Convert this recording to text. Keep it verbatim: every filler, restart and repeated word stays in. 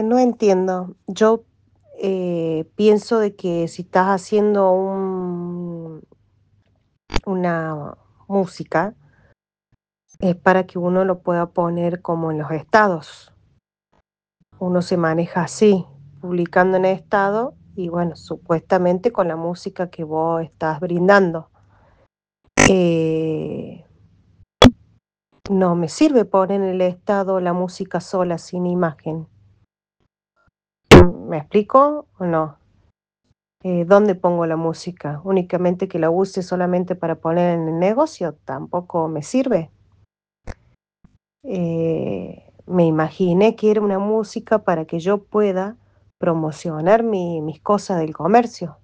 no entiendo. Yo, eh, pienso de que si estás haciendo un una música es para que uno lo pueda poner como en los estados. Uno se maneja así, publicando en estado y, bueno, supuestamente con la música que vos estás brindando. Eh no me sirve poner en el estado la música sola, sin imagen. ¿Me explico o no? Eh, ¿dónde pongo la música? ¿Únicamente que la use solamente para poner en el negocio? Tampoco me sirve. Eh, me imaginé que era una música para que yo pueda promocionar mi mis cosas del comercio.